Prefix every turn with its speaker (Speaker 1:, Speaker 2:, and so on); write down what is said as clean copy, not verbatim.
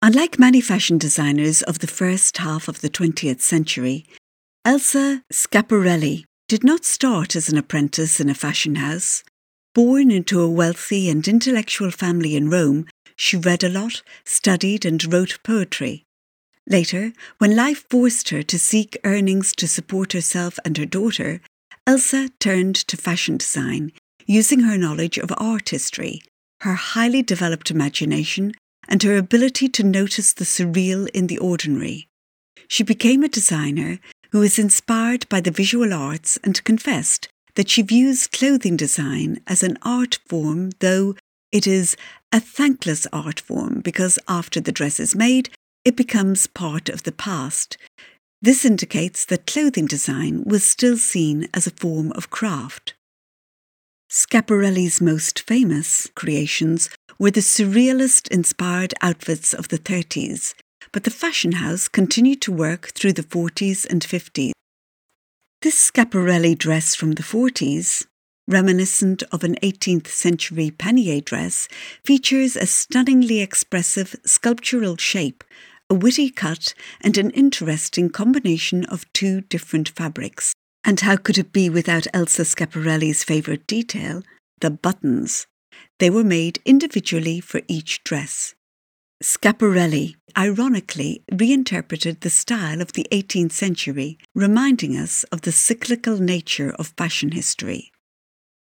Speaker 1: Unlike many fashion designers of the first half of the 20th century, Elsa Schiaparelli did not start as an apprentice in a fashion house. Born into a wealthy and intellectual family in Rome, she read a lot, studied and wrote poetry. Later, when life forced her to seek earnings to support herself and her daughter, Elsa turned to fashion design, using her knowledge of art history, her highly developed imagination, and her ability to notice the surreal in the ordinary. She became a designer who is inspired by the visual arts and confessed that she views clothing design as an art form, though it is a thankless art form because after the dress is made, it becomes part of the past. This indicates that clothing design was still seen as a form of craft. Schiaparelli's most famous creations were the surrealist-inspired outfits of the 30s, but the fashion house continued to work through the 40s and 50s. This Schiaparelli dress from the 40s, reminiscent of an 18th century pannier dress, features a stunningly expressive sculptural shape, a witty cut, and an interesting combination of two different fabrics. And how could it be without Elsa Schiaparelli's favourite detail, the buttons? They were made individually for each dress. Schiaparelli ironically reinterpreted the style of the 18th century, reminding us of the cyclical nature of fashion history.